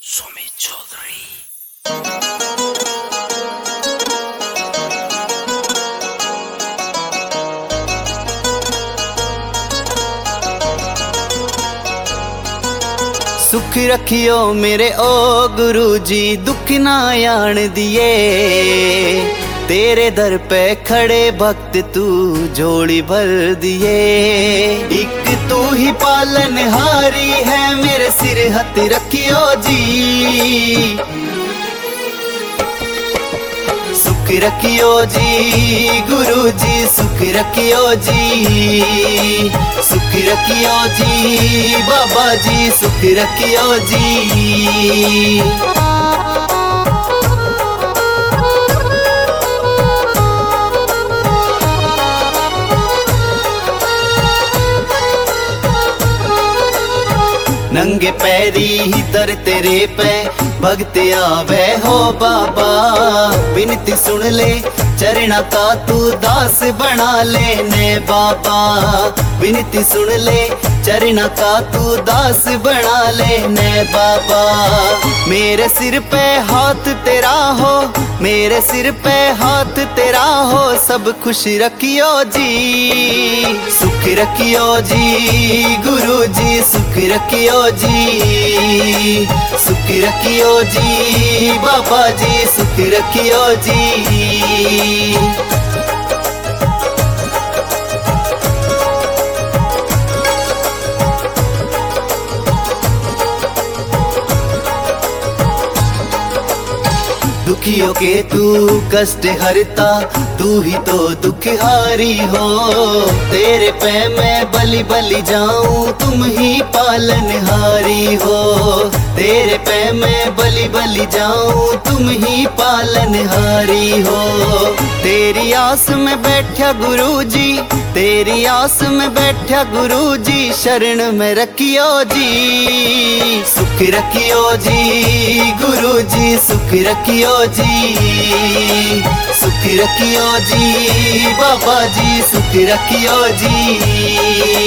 सुमित चौधरी। सुख रखियो मेरे ओ गुरु जी, दुख ना आण दिए। तेरे दर पे खड़े भक्त तू झोली भर दिए। एक तू ही पालनहारी है, मेरे सिर हथ रखियो जी। सुख रखियो जी गुरु जी, सुख रखियो जी। सुख रखियो जी बाबा जी, सुख रखियो जी। नंगे पैरी ही दर तेरे पे भगत आवे हो बाबा। विनती सुन ले चरणा का तू दास बना लेने बाबा। विनती सुन ले चरणा का तू दास बना लेने बाबा। मेरे सिर पे हाथ तेरा हो, मेरे सिर पे हाथ तेरा हो, सब खुश रखियो जी। सुख रखियो जी गुरु जी, सुख रखियो जी। सुख रखियो जी बाबा जी, सुख रखियो जी। दुखियों के तू कष्ट हरता, तू ही तो दुखहारी हो। तेरे पे मैं बलि बलि जाऊं, तुम ही पालनहारी हो। तेरे पे मैं बलि बलि जाऊं, तुम ही पालनहारी हो। तेरी आस में बैठा गुरु जी, तेरी आस में बैठा गुरु जी, शरण में रखियो जी। सुख रखियो जी गुरु जी, सुख रखियो जी। सुख रखियो जी बाबा जी, सुख रखियो जी।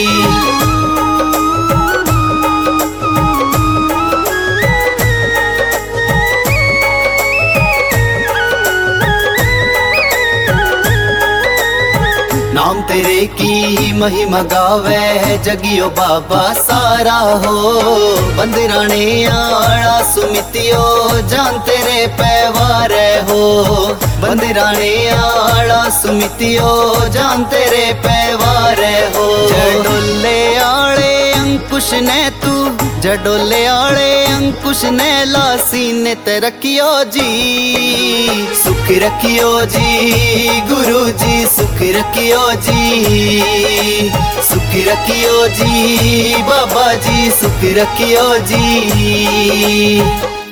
नाम तेरे की महिमा गावे जगियो बाबा सारा हो। बंदराने आड़ा सुमितियो जान तेरे पैवार हो। बंदराने आड़ा सुमितियो जान तेरे पैवार हो। जडोले आड़े अंकुश ने तू, जडोले आड़े अंकुश ने लासीने ते रखियो जी। सुख रखियो जी गुरु जी, सुख रखियो जी। सुख रखियो जी बाबा जी, सुख रखियो जी।